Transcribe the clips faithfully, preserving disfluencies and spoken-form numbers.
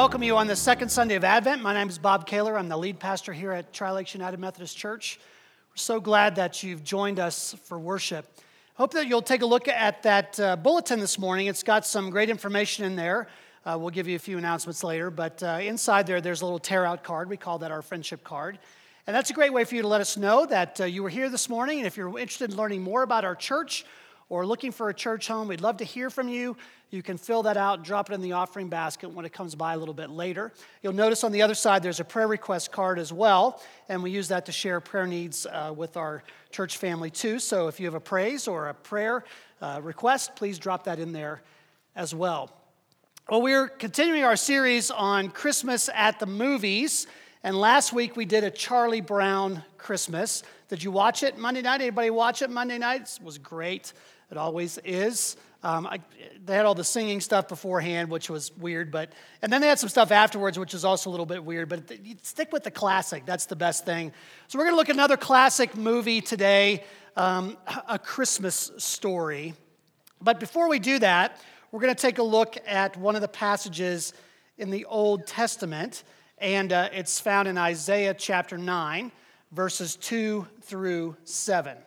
welcome you on the second Sunday of Advent. My name is Bob Kaler. I'm the lead pastor here at Tri-Lakes United Methodist Church. We're so glad that you've joined us for worship. Hope that you'll take a look at that uh, bulletin this morning. It's got some great information in there. Uh, we'll give you a few announcements later, but uh, inside there, there's a little tear-out card. We call that our friendship card. And that's a great way for you to let us know that uh, you were here this morning. And if you're interested in learning more about our church or looking for a church home, we'd love to hear from you. You can fill that out, drop it in the offering basket when it comes by a little bit later. You'll notice on the other side there's a prayer request card as well, and we use that to share prayer needs uh, with our church family too. So if you have a praise or a prayer uh, request, please drop that in there as well. Well, we're continuing our series on Christmas at the movies, and last week we did a Charlie Brown Christmas. Did you watch it Monday night? Anybody watch it Monday night? It was great. It always is. Um, I, they had all the singing stuff beforehand, which was weird, but and then they had some stuff afterwards, which is also a little bit weird. But th- you stick with the classic; that's the best thing. So we're going to look at another classic movie today, um, A Christmas Story. But before we do that, we're going to take a look at one of the passages in the Old Testament, and uh, it's found in Isaiah chapter nine, verses two through seven.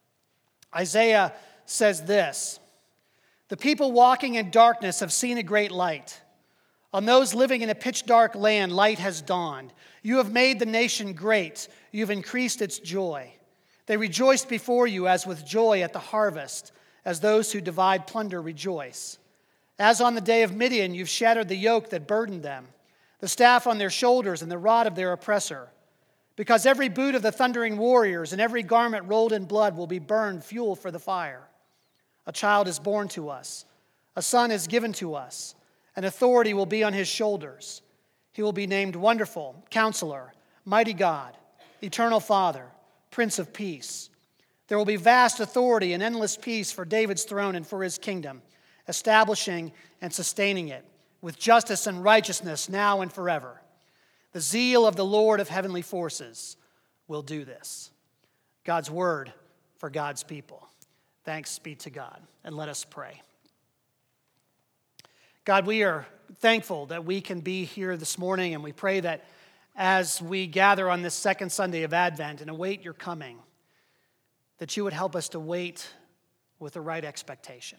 Isaiah says this: "The people walking in darkness have seen a great light. On those living in a pitch-dark land, light has dawned. You have made the nation great. You have increased its joy. They rejoiced before you as with joy at the harvest, as those who divide plunder rejoice. As on the day of Midian, you've shattered the yoke that burdened them, the staff on their shoulders and the rod of their oppressor. Because every boot of the thundering warriors and every garment rolled in blood will be burned fuel for the fire. A child is born to us. A son is given to us. An authority will be on his shoulders. He will be named Wonderful, Counselor, Mighty God, Eternal Father, Prince of Peace. There will be vast authority and endless peace for David's throne and for his kingdom, establishing and sustaining it with justice and righteousness now and forever. The zeal of the Lord of heavenly forces will do this." God's word for God's people. Thanks be to God. And let us pray. God, we are thankful that we can be here this morning, and we pray that as we gather on this second Sunday of Advent and await your coming, that you would help us to wait with the right expectation.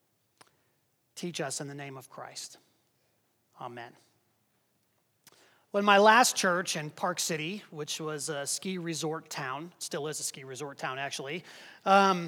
Teach us in the name of Christ. Amen. Well, in my last church in Park City, which was a ski resort town, still is a ski resort town actually, um,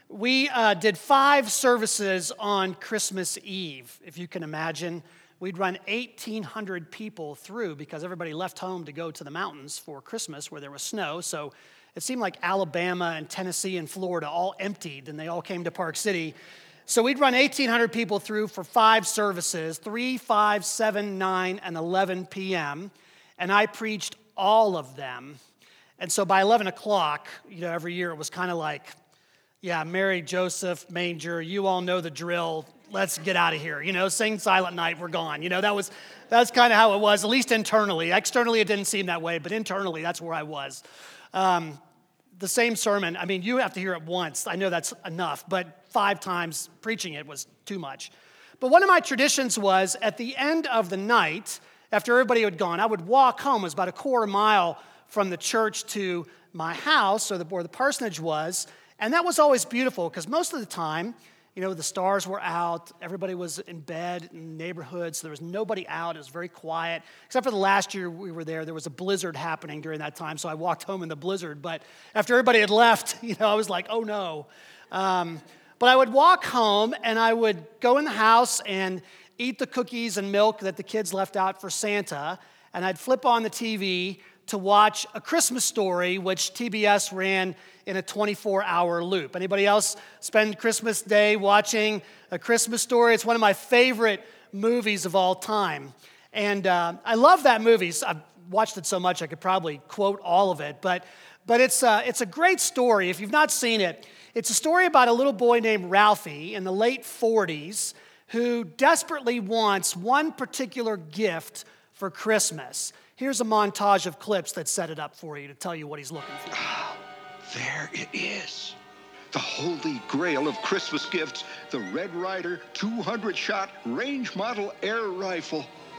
we uh, did five services on Christmas Eve. If you can imagine, we'd run eighteen hundred people through because everybody left home to go to the mountains for Christmas where there was snow. So it seemed like Alabama and Tennessee and Florida all emptied and they all came to Park City. So we'd run eighteen hundred people through for five services, three, five, seven, nine, and eleven p.m., and I preached all of them. And so by eleven o'clock, you know, every year it was kind of like, yeah, Mary, Joseph, manger, you all know the drill. Let's get out of here. You know, sing Silent Night, we're gone. You know, that was that's kind of how it was, at least internally. Externally, it didn't seem that way, but internally, that's where I was. Um, the same sermon, I mean, you have to hear it once. I know that's enough, but five times preaching it was too much. But one of my traditions was at the end of the night, after everybody had gone, I would walk home. It was about a quarter mile from the church to my house, or the, where the parsonage was. And that was always beautiful because most of the time, you know, the stars were out, everybody was in bed in neighborhoods, so there was nobody out, it was very quiet. Except for the last year we were there, there was a blizzard happening during that time, so I walked home in the blizzard. But after everybody had left, you know, I was like, oh no. Um, but I would walk home and I would go in the house and eat the cookies and milk that the kids left out for Santa, and I'd flip on the T V to watch A Christmas Story, which T B S ran in a twenty-four hour loop. Anybody else spend Christmas Day watching A Christmas Story? It's one of my favorite movies of all time. And uh, I love that movie. I've watched it so much I could probably quote all of it. But, but it's, uh, it's a great story. If you've not seen it, it's a story about a little boy named Ralphie in the late forties who desperately wants one particular gift for Christmas. Here's a montage of clips that set it up for you to tell you what he's looking for. Ah, there it is. The holy grail of Christmas gifts, the Red Ryder two hundred shot range model air rifle.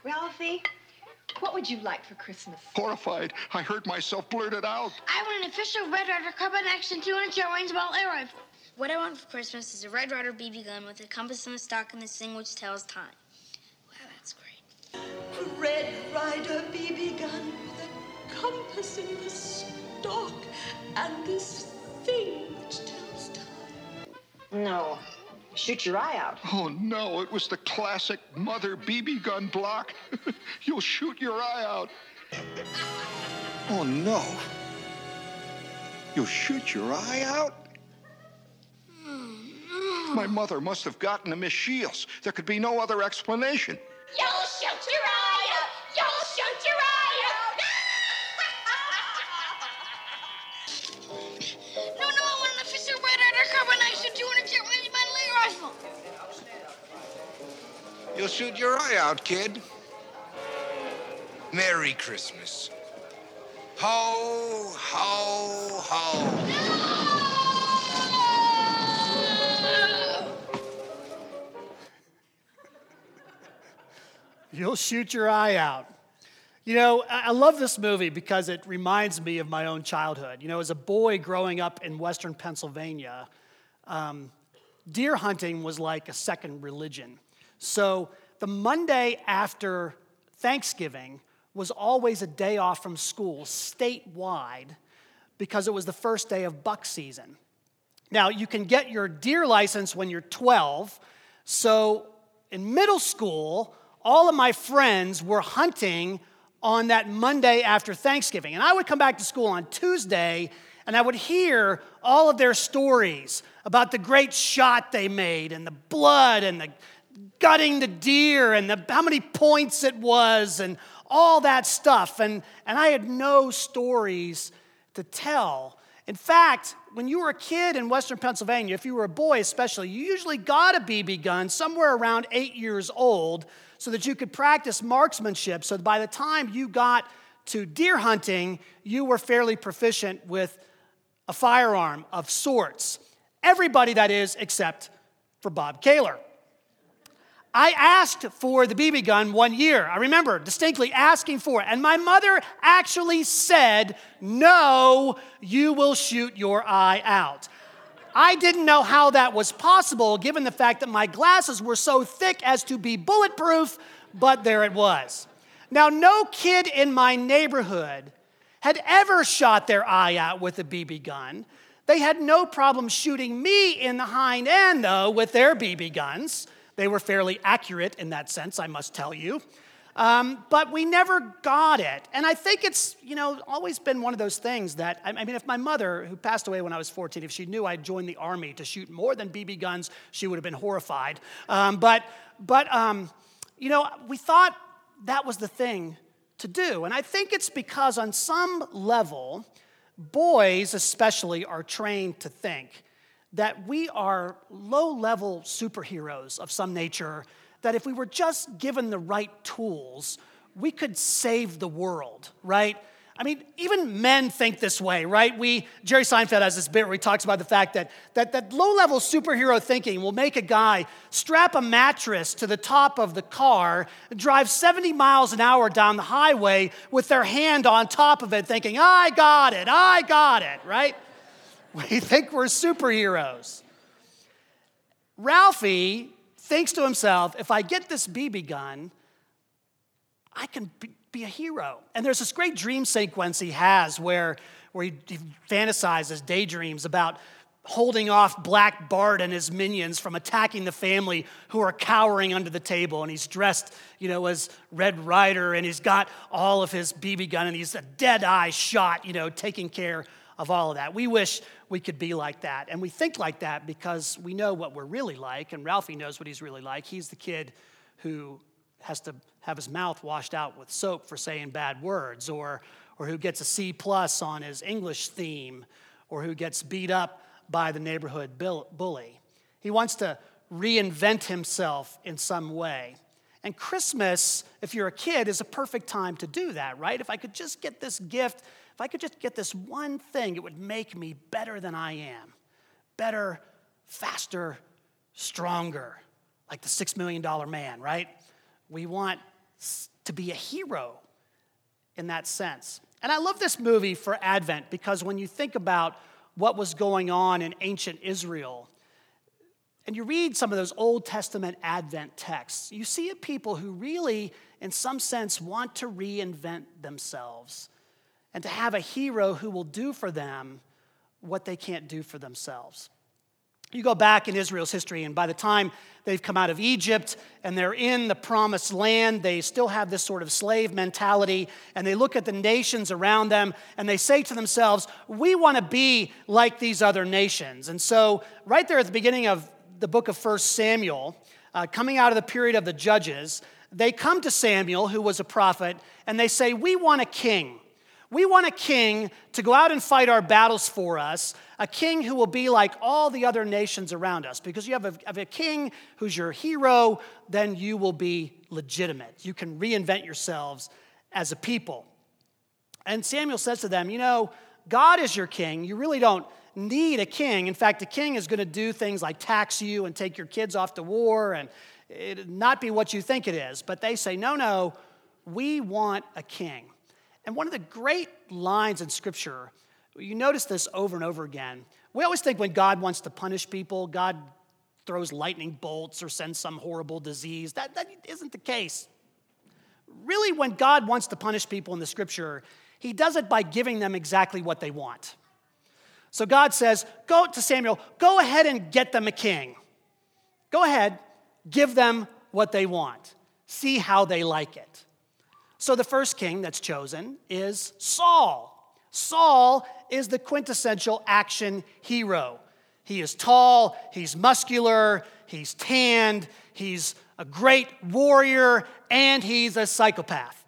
Ralphie, what would you like for Christmas? Horrified, I heard myself blurt it out. I want an official Red Ryder carbine action two hundred shot range ball air rifle. What I want for Christmas is a Red Ryder B B gun with a compass and a stock and this thing which tells time. Wow, that's great. A Red Ryder B B gun with a compass in the stock and this thing which tells time. No. Shoot your eye out. Oh no, it was the classic mother B B gun block. You'll shoot your eye out. Oh no. You'll shoot your eye out? My mother must have gotten to Miss Shields. There could be no other explanation. You'll shoot your eye out! You'll shoot your eye out! No, no, I want an official Red Ryder carbine action two hundred shot range battle air rifle. You'll shoot your eye out, kid. Merry Christmas. Ho, ho, ho. You'll shoot your eye out. You know, I I love this movie because it reminds me of my own childhood. You know, as a boy growing up in Western Pennsylvania, um, deer hunting was like a second religion. So the Monday after Thanksgiving was always a day off from school statewide because it was the first day of buck season. Now, you can get your deer license when you're twelve. So in middle school, all of my friends were hunting on that Monday after Thanksgiving. And I would come back to school on Tuesday, and I would hear all of their stories about the great shot they made and the blood and the gutting the deer and the, how many points it was and all that stuff. And, and I had no stories to tell. In fact, when you were a kid in Western Pennsylvania, if you were a boy especially, you usually got a B B gun somewhere around eight years old so that you could practice marksmanship. So by the time you got to deer hunting, you were fairly proficient with a firearm of sorts. Everybody, that is, except for Bob Kaler. I asked for the B B gun one year. I remember distinctly asking for it. And my mother actually said, no, you will shoot your eye out. I didn't know how that was possible given the fact that my glasses were so thick as to be bulletproof, but there it was. Now, no kid in my neighborhood had ever shot their eye out with a B B gun. They had no problem shooting me in the hind end, though, with their B B guns. They were fairly accurate in that sense, I must tell you. Um, but we never got it. And I think it's, you know, always been one of those things that, I mean, if my mother, who passed away when I was fourteen, if she knew I'd joined the Army to shoot more than B B guns, she would have been horrified. Um, but, but um, you know, we thought that was the thing to do. And I think it's because on some level, boys especially are trained to think that we are low-level superheroes of some nature, that if we were just given the right tools, we could save the world, right? I mean, even men think this way, right? We, Jerry Seinfeld has this bit where he talks about the fact that, that, that low-level superhero thinking will make a guy strap a mattress to the top of the car, drive seventy miles an hour down the highway with their hand on top of it thinking, I got it, I got it, right? We think we're superheroes. Ralphie thinks to himself, if I get this B B gun, I can be, be a hero. And there's this great dream sequence he has where, where he, he fantasizes, daydreams about holding off Black Bart and his minions from attacking the family who are cowering under the table. And he's dressed, you know, as Red Ryder, and he's got all of his B B gun, and he's a dead-eye shot, you know, taking care of all of that. We wish we could be like that. And we think like that because we know what we're really like, and Ralphie knows what he's really like. He's the kid who has to have his mouth washed out with soap for saying bad words, or, or who gets a C plus on his English theme, or who gets beat up by the neighborhood bully. He wants to reinvent himself in some way. And Christmas, if you're a kid, is a perfect time to do that, right? If I could just get this gift, if I could just get this one thing, it would make me better than I am. Better, faster, stronger, like the six million dollar man, right? We want to be a hero in that sense. And I love this movie for Advent because when you think about what was going on in ancient Israel, and you read some of those Old Testament Advent texts, you see a people who really, in some sense, want to reinvent themselves and to have a hero who will do for them what they can't do for themselves. You go back in Israel's history, and by the time they've come out of Egypt and they're in the promised land, they still have this sort of slave mentality, and they look at the nations around them, and they say to themselves, we want to be like these other nations. And so right there at the beginning of the book of First Samuel, uh, coming out of the period of the Judges, they come to Samuel, who was a prophet, and they say, we want a king. We want a king to go out and fight our battles for us, a king who will be like all the other nations around us. Because you have a, have a king who's your hero, then you will be legitimate. You can reinvent yourselves as a people. And Samuel says to them, you know, God is your king. You really don't need a king. In fact, a king is going to do things like tax you and take your kids off to war and it not be what you think it is. But they say, no, no, we want a king. And one of the great lines in Scripture, you notice this over and over again. We always think when God wants to punish people, God throws lightning bolts or sends some horrible disease. That, that isn't the case. Really, when God wants to punish people in the Scripture, he does it by giving them exactly what they want. So God says, go to Samuel, go ahead and get them a king. Go ahead, give them what they want. See how they like it. So the first king that's chosen is Saul. Saul is the quintessential action hero. He is tall, he's muscular, he's tanned, he's a great warrior, and he's a psychopath.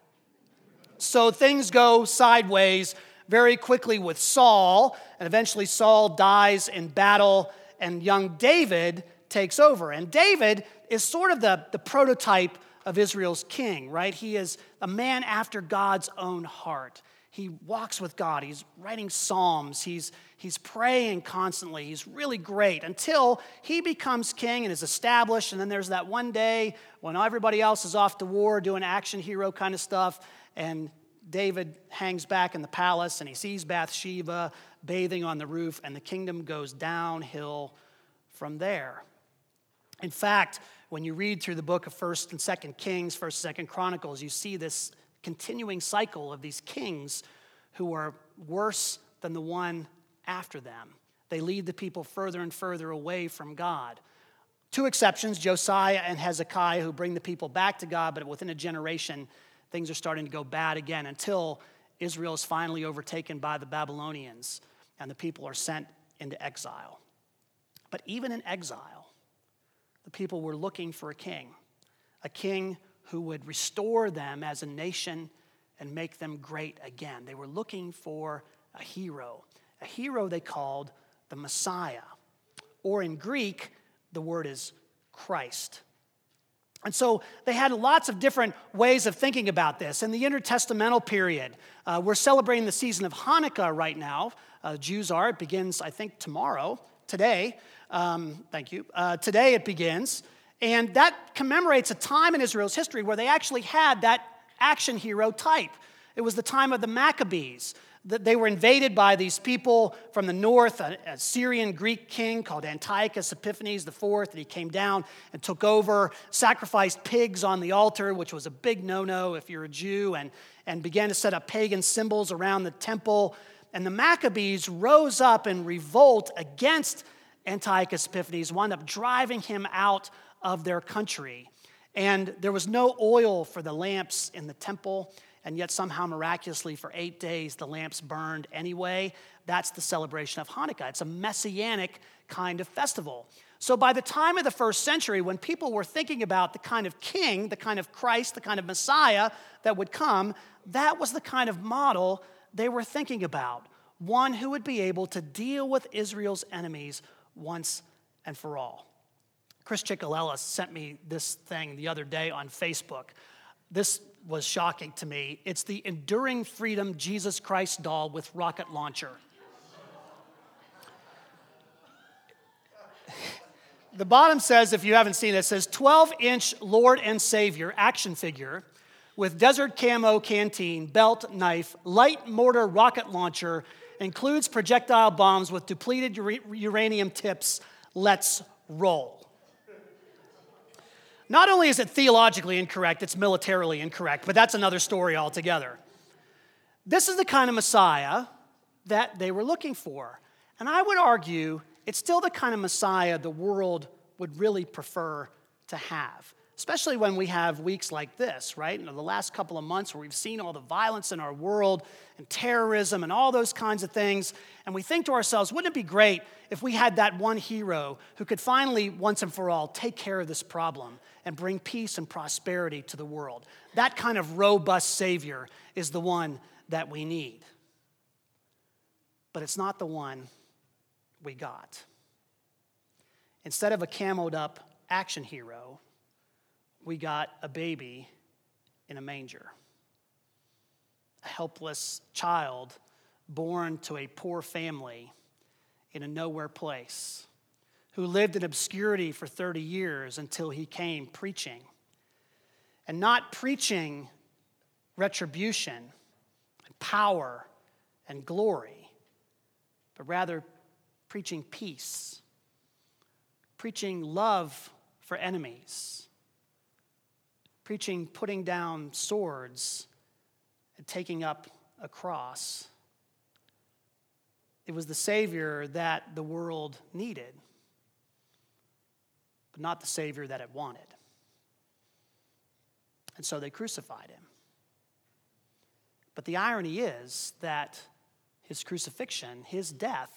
So things go sideways very quickly with Saul, and eventually Saul dies in battle, and young David takes over. And David is sort of the, the prototype of Israel's king, right? He is a man after God's own heart. He walks with God. He's writing psalms. He's, he's praying constantly. He's really great until he becomes king and is established. And then there's that one day when everybody else is off to war doing action hero kind of stuff, and David hangs back in the palace and he sees Bathsheba bathing on the roof, and the kingdom goes downhill from there. In fact, when you read through the book of First and Second Kings, First and Second Chronicles, you see this continuing cycle of these kings who are worse than the one after them. They lead the people further and further away from God. Two exceptions, Josiah and Hezekiah, who bring the people back to God, but within a generation, things are starting to go bad again until Israel is finally overtaken by the Babylonians and the people are sent into exile. But even in exile, the people were looking for a king, a king who would restore them as a nation and make them great again. They were looking for a hero, a hero they called the Messiah, or in Greek, the word is Christ. And so they had lots of different ways of thinking about this. In the intertestamental period, uh, we're celebrating the season of Hanukkah right now. Uh, Jews are. It begins, I think, tomorrow, today. Um, thank you. Uh, today it begins. And that commemorates a time in Israel's history where they actually had that action hero type. It was the time of the Maccabees. They were invaded by these people from the north, a, a Syrian Greek king called Antiochus Epiphanes the fourth, and he came down and took over, sacrificed pigs on the altar, which was a big no-no if you're a Jew, and, and began to set up pagan symbols around the temple. And the Maccabees rose up in revolt against Antiochus Epiphanes, wound up driving him out of their country. And there was no oil for the lamps in the temple, and yet somehow miraculously for eight days the lamps burned anyway. That's the celebration of Hanukkah. It's a messianic kind of festival. So by the time of the first century, when people were thinking about the kind of king, the kind of Christ, the kind of Messiah that would come, that was the kind of model they were thinking about. One who would be able to deal with Israel's enemies once and for all. Chris Chickalella sent me this thing the other day on Facebook. This was shocking to me. It's the Enduring Freedom Jesus Christ doll with rocket launcher. The bottom says, if you haven't seen it, it says twelve-inch Lord and Savior action figure with desert camo canteen, belt, knife, light mortar rocket launcher, includes projectile bombs with depleted ura- uranium tips. Let's roll. Not only is it theologically incorrect, it's militarily incorrect, but that's another story altogether. This is the kind of Messiah that they were looking for. And I would argue it's still the kind of Messiah the world would really prefer to have, especially when we have weeks like this, right? In the last couple of months where we've seen all the violence in our world and terrorism and all those kinds of things, and we think to ourselves, wouldn't it be great if we had that one hero who could finally, once and for all, take care of this problem and bring peace and prosperity to the world? That kind of robust Savior is the one that we need. But it's not the one we got. Instead of a camoed up action hero, we got a baby in a manger. A helpless child born to a poor family in a nowhere place, who lived in obscurity for thirty years until he came preaching. And not preaching retribution and power and glory, but rather preaching peace, preaching love for enemies, preaching putting down swords and taking up a cross. It was the Savior that the world needed, but not the Savior that it wanted. And so they crucified him. But the irony is that his crucifixion, his death,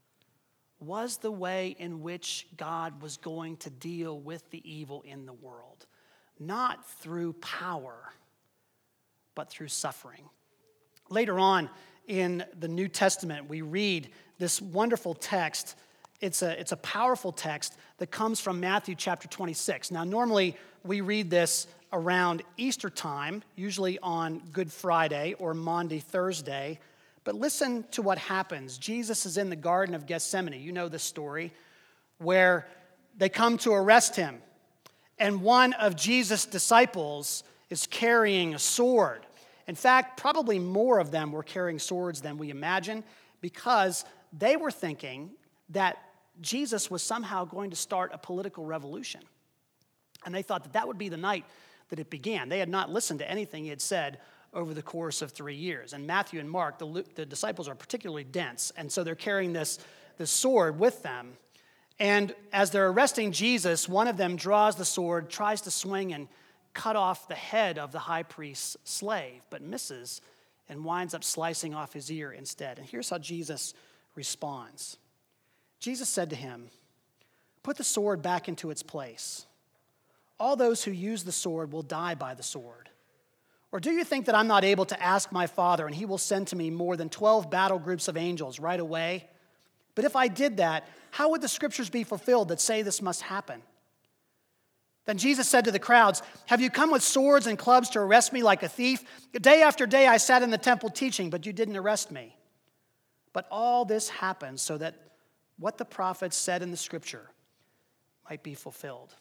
was the way in which God was going to deal with the evil in the world. Not through power, but through suffering. Later on in the New Testament, we read this wonderful text. It's a, it's a powerful text that comes from Matthew chapter twenty-six. Now, normally we read this around Easter time, usually on Good Friday or Maundy Thursday. But listen to what happens. Jesus is in the Garden of Gethsemane. You know this story, where they come to arrest him. And one of Jesus' disciples is carrying a sword. In fact, probably more of them were carrying swords than we imagine, because they were thinking that Jesus was somehow going to start a political revolution. And they thought that that would be the night that it began. They had not listened to anything he had said over the course of three years. And Matthew and Mark, the, the disciples, are particularly dense, and so they're carrying this, this sword with them. And as they're arresting Jesus, one of them draws the sword, tries to swing and cut off the head of the high priest's slave, but misses and winds up slicing off his ear instead. And here's how Jesus responds. Jesus said to him, "Put the sword back into its place. All those who use the sword will die by the sword. Or do you think that I'm not able to ask my Father, and he will send to me more than twelve battle groups of angels right away? But if I did that, how would the scriptures be fulfilled that say this must happen?" Then Jesus said to the crowds, "Have you come with swords and clubs to arrest me like a thief? Day after day I sat in the temple teaching, but you didn't arrest me. But all this happened so that what the prophets said in the scripture might be fulfilled."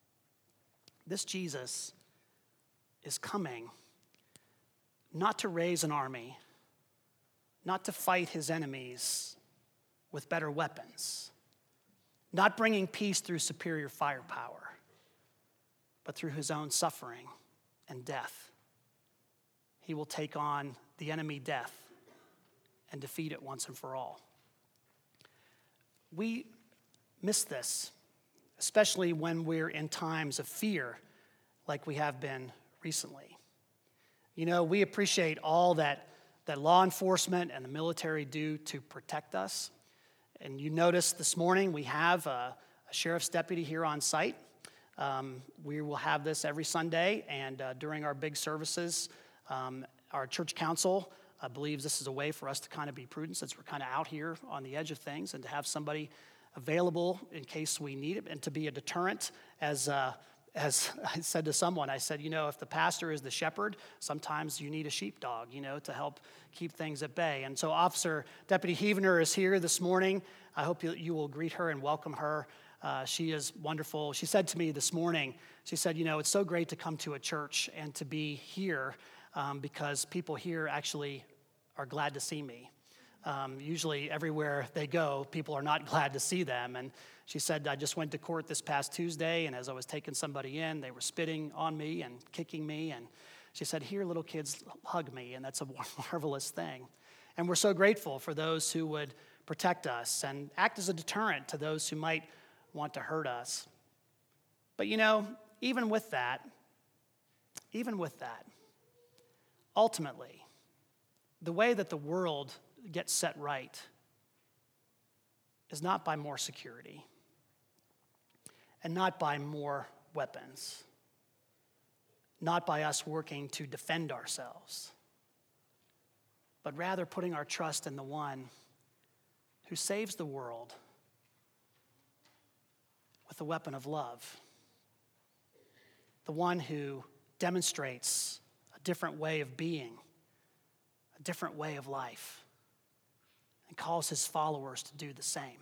This Jesus is coming not to raise an army, not to fight his enemies with better weapons, not bringing peace through superior firepower, but through his own suffering and death. He will take on the enemy death and defeat it once and for all. We miss this, especially when we're in times of fear like we have been recently. You know, we appreciate all that, that law enforcement and the military do to protect us. And you notice this morning we have a, a sheriff's deputy here on site. Um, we will have this every Sunday, and uh, during our big services, um, our church council uh, believes this is a way for us to kind of be prudent, since we're kind of out here on the edge of things, and to have somebody available in case we need it, and to be a deterrent. As uh, as I said to someone, I said, you know, if the pastor is the shepherd, sometimes you need a sheepdog, you know, to help keep things at bay. And so Officer Deputy Heavener is here this morning. I hope you, you will greet her and welcome her. Uh, she is wonderful. She said to me this morning, she said, you know, it's so great to come to a church and to be here um, because people here actually are glad to see me. Um, usually everywhere they go, people are not glad to see them. And she said, I just went to court this past Tuesday, and as I was taking somebody in, they were spitting on me and kicking me. And she said, here little kids hug me, and that's a marvelous thing. And we're so grateful for those who would protect us and act as a deterrent to those who might want to hurt us. But you know, even with that, even with that, ultimately, the way that the world gets set right is not by more security and not by more weapons, not by us working to defend ourselves, but rather putting our trust in the one who saves the world with the weapon of love, the one who demonstrates a different way of being, a different way of life, and calls his followers to do the same.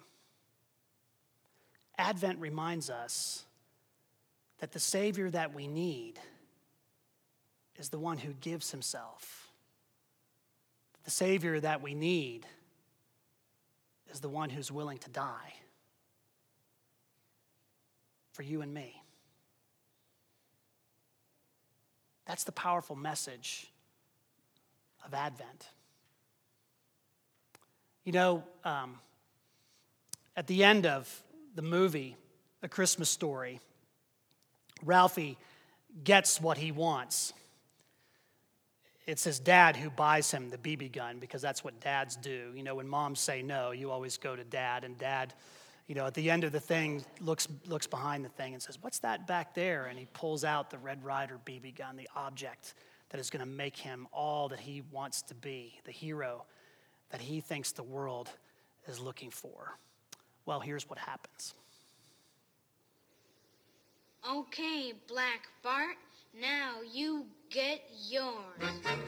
Advent reminds us that the Savior that we need is the one who gives himself. The Savior that we need is the one who's willing to die for you and me. That's the powerful message of Advent. You know, um, at the end of the movie, A Christmas Story, Ralphie gets what he wants. It's his dad who buys him the B B gun because that's what dads do. You know, when moms say no, you always go to dad, and dad, you know, at the end of the thing, looks looks behind the thing and says, what's that back there? And he pulls out the Red Ryder B B gun, the object that is going to make him all that he wants to be, the hero that he thinks the world is looking for. Well, here's what happens. Okay, Black Bart, now you get yours.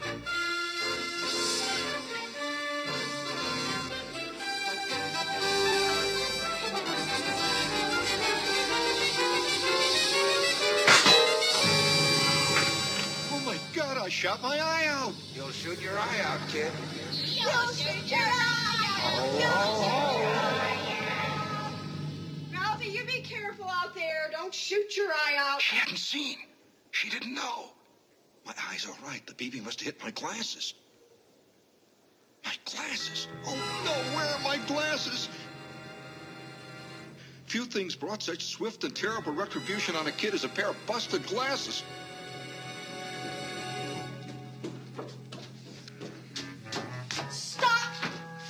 Oh my God, I shot my eye out. You'll shoot your eye out, kid. You'll shoot your eye out. Ralphie, you be careful out there. Don't shoot your eye out. She hadn't seen. She didn't know. My eye's all right. The B B must have hit my glasses. My glasses? Oh no, where are my glasses? Few things brought such swift and terrible retribution on a kid as a pair of busted glasses. Stop!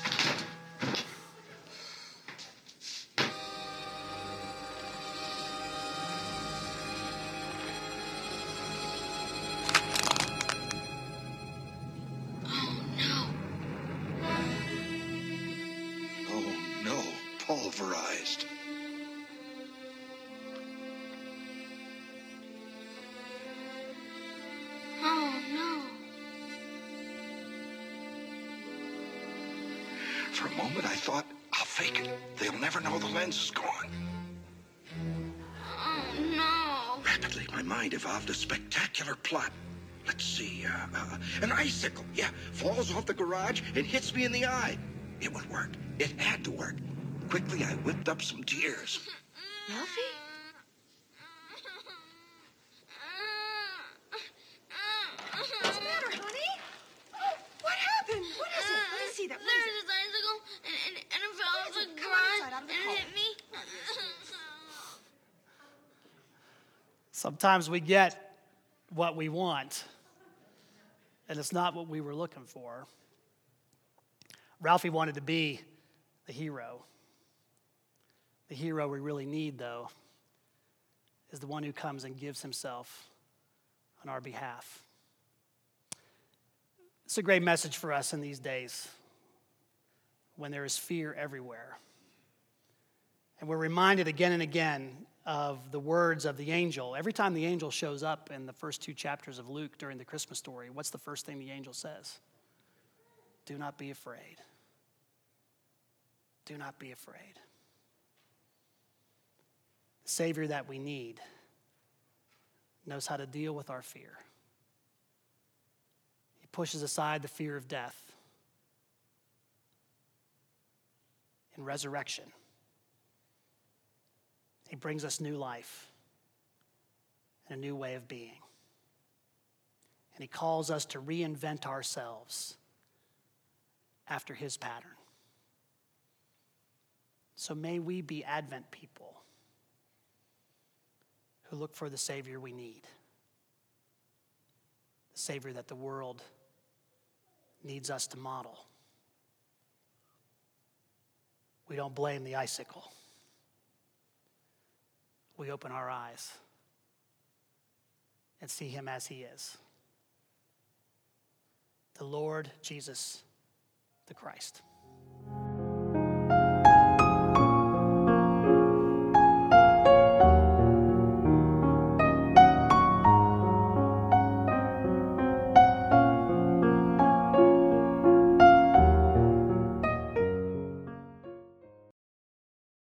Oh no, pulverized. Oh, no. For a moment, I thought, I'll fake it. They'll never know the lens is gone. Oh, no. Rapidly, my mind evolved a spectacular plot. Let's see, uh, uh, an icicle, yeah, falls off the garage and hits me in the eye. It would work. It had to work. Quickly, I whipped up some tears. Ralphie? What's the matter, honey? Oh, what happened? What is it? Let me see that. What There is was it? this icicle, and, and, and it fell What off is the it? Come on garage, inside, out of the and it car. hit me. Sometimes we get what we want, and it's not what we were looking for. Ralphie wanted to be the hero. The hero we really need, though, is the one who comes and gives himself on our behalf. It's a great message for us in these days when there is fear everywhere. And we're reminded again and again of the words of the angel. Every time the angel shows up in the first two chapters of Luke during the Christmas story, what's the first thing the angel says? Do not be afraid. Do not be afraid. The Savior that we need knows how to deal with our fear. He pushes aside the fear of death in resurrection. He brings us new life and a new way of being. And he calls us to reinvent ourselves after his pattern. So may we be Advent people who look for the Savior we need, the Savior that the world needs us to model. We don't blame the icicle. We open our eyes and see him as he is, the Lord Jesus the Christ.